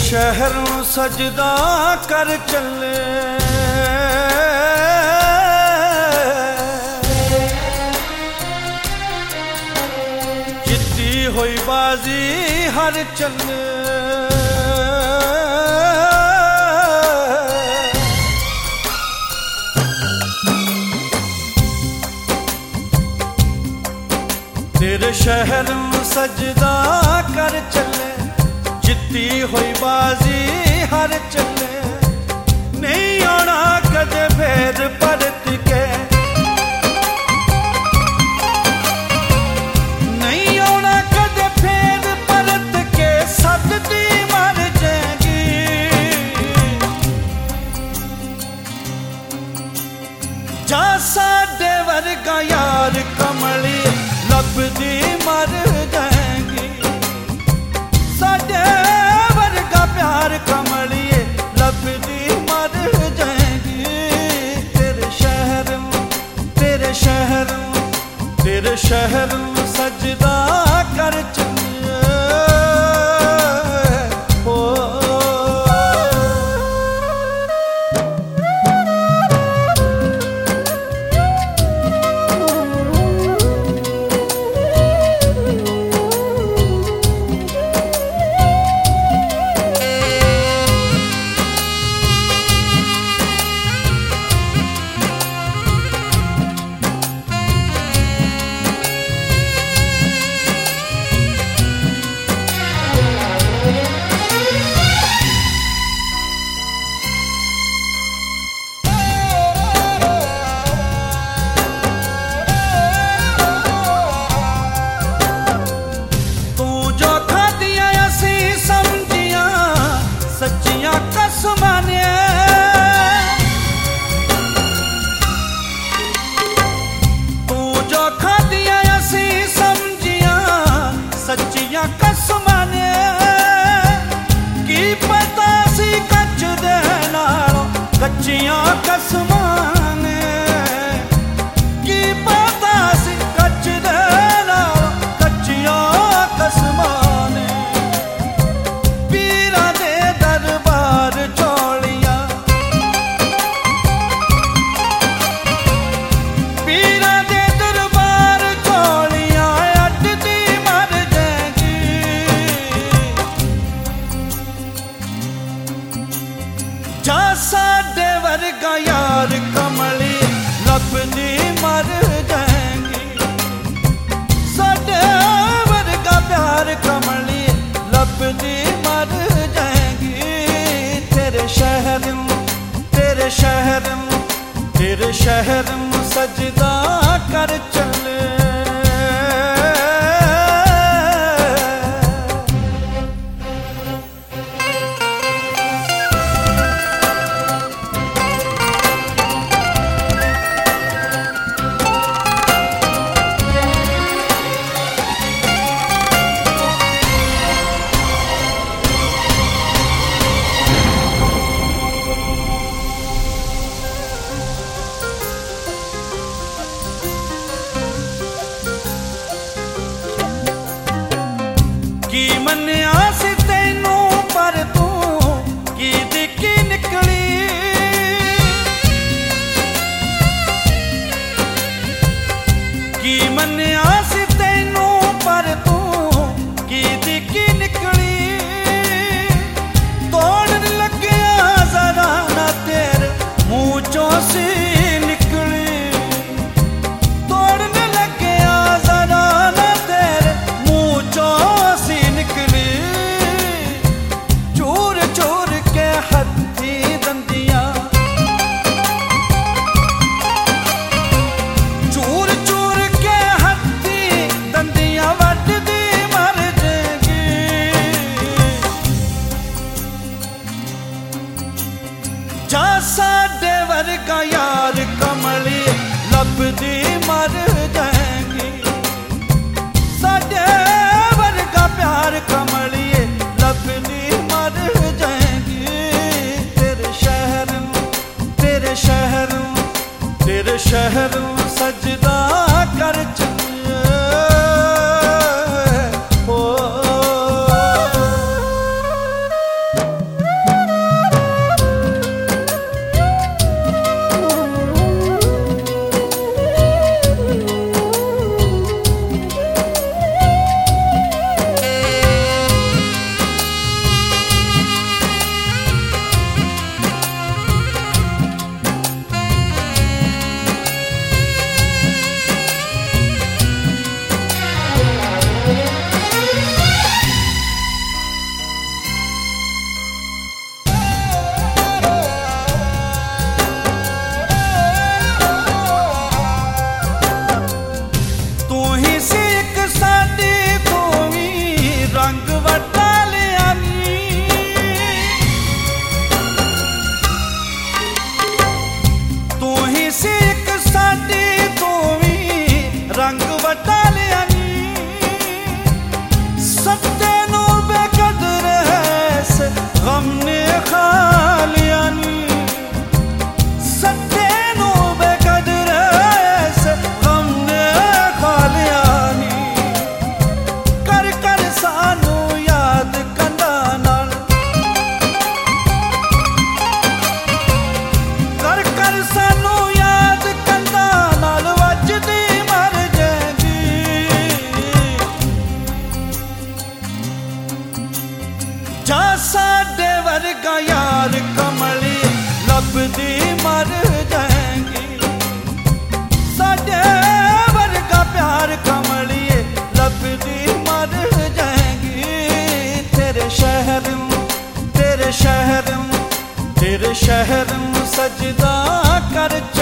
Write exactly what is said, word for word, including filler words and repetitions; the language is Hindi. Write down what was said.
शहर नूं सजदा कर चले, जिद्दी होई बाजी हर चले। तेरे शहर नूं सजदा कर चले, जिद्दी होई बाजी हर चले। नहीं आना कदे फेर परत के, नहीं आना कदे फेर परत के, सददी मर जाएगी। जा साडे वर्गा यार कमली लभदी मर जाएगी। साडे वर्गा प्यार कमलिए लभदी मर जाएगी। तेरे शहर तेरे शहर तेरे शहर सजदा कर चलिए। ओ कच्चियां कसमां ने की पता सी कच्च दे नाल कच्चियां कसमां ने। पीरां दे दरबार चौलियां, पीरां दे दरबार चौलियां अड्डदी मर जाएगी। जा साडे वर्गा यार कमली लभदी मर जाएगी। साडे वर्गा प्यार कमली लभदी मर जाएगी। तेरे शहर तेरे शहर तेरे शहर सजदा कर चले। की मन्निया सी तैनू पर तू की दिखी निकली। की मन्निया सी तैनू पर तू की दिखी निकली। तोड़न लग्या जरा ना तेरे मुंह चों सी निकली। तोड़न लग्या जरा ना तेरे मुंह चों चूर चूर के हथी दंदियां, चूर चूर के हथी दंदियां वड्डदी मर जाएगी। जा साडे वर्गा यार कमली लभदी मर जाएगी। साडे वर्गा प्यार कमलिए लभदी मर जाएगी। तेरे शहर तेरे शहर तेरे शहर सजदा कर चलिए। ओ तेरे शहर में सजदा कर